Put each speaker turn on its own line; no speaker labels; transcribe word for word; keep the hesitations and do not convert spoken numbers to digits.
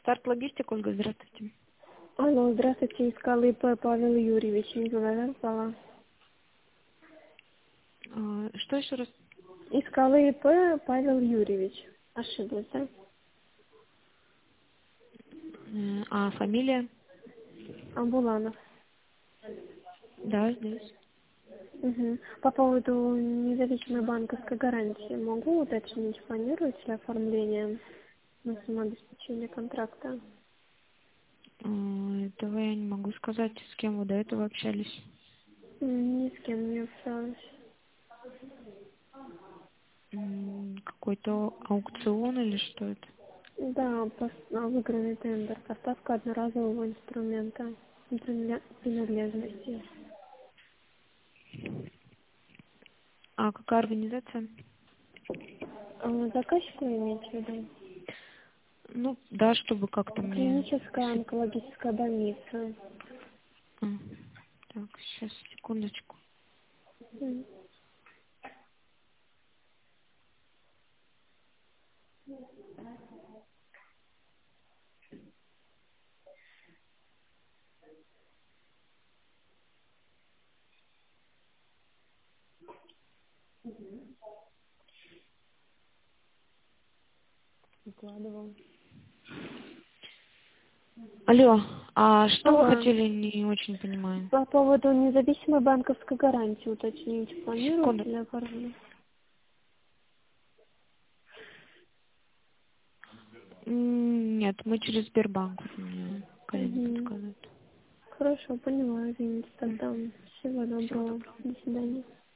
Старт логистик, Ольга, здравствуйте.
Алло, здравствуйте, из Колыпа Павел Юрьевич, не назвала.
А, что еще раз?
Из Колыпа Павел Юрьевич. Ошиблась, да?
Э, А фамилия?
Амбуланов.
Да, здесь.
Угу. По поводу независимой банковской гарантии могу уточнить, планируете ли оформление на самообеспечение контракта?
А, Этого я не могу сказать, с кем вы до этого общались.
М, Ни с кем не общалась.
М, Какой-то аукцион или что это?
Да, пос- а, выигранный тендер, поставка одноразового инструмента принадле- принадлежности.
А какая организация?
А, заказчик вы имеете в виду?
Ну, да, чтобы как-то мне...
Клиническая
если-
онкологическая больница.
А, Так, сейчас, секундочку.
М.
Выкладывал. Алло, а что вы
Алло.
хотели, не очень понимаю.
По поводу независимой банковской гарантии уточнить,
Секунду.
планируете ли оформлять?
М, Нет, мы через Сбербанк, вот мне коллега
Угу.
подсказывает.
Хорошо, поняла, извините
М,
тогда. Всего
Всего
доброго.
доброго.
До свидания.